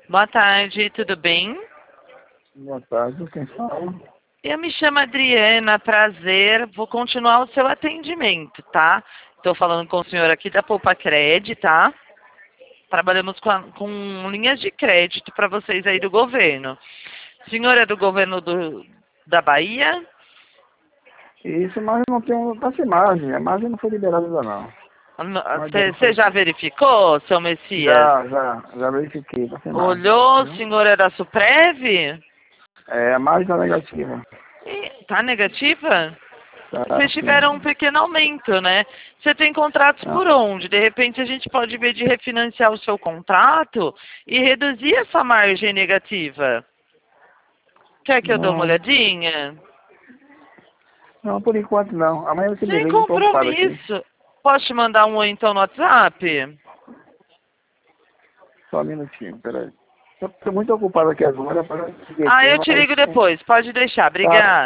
Boa tarde, tudo bem? Boa tarde, quem fala? Eu me chamo Adriana, prazer. Vou continuar o seu atendimento, tá? Estou falando com o senhor aqui da Poupa Cred, tá? Trabalhamos com linhas de crédito para vocês aí do governo. O senhor é do governo da Bahia? Isso, mas não tem essa imagem. A imagem não foi liberada ainda não. Você já verificou, seu Messias? Já verifiquei, tá sem imagem. Olhou, o Viu? senhor é da Suprev? É, a imagem tá negativa. Tá negativa? Tá, Vocês tiveram um sim. pequeno aumento, né? Você tem contratos Não, por onde? De repente a gente pode ver de refinanciar o seu contrato e reduzir essa margem negativa. Quer que eu dê uma não, olhadinha? não, por enquanto não. Amanhã você me Sem liga, eu tô ocupado aqui. compromisso. Posso te mandar um oi então no WhatsApp? Só um minutinho, peraí. Eu tô muito ocupado aqui agora, para Ah, eu te ligo mas depois. Pode deixar. tá, Obrigada.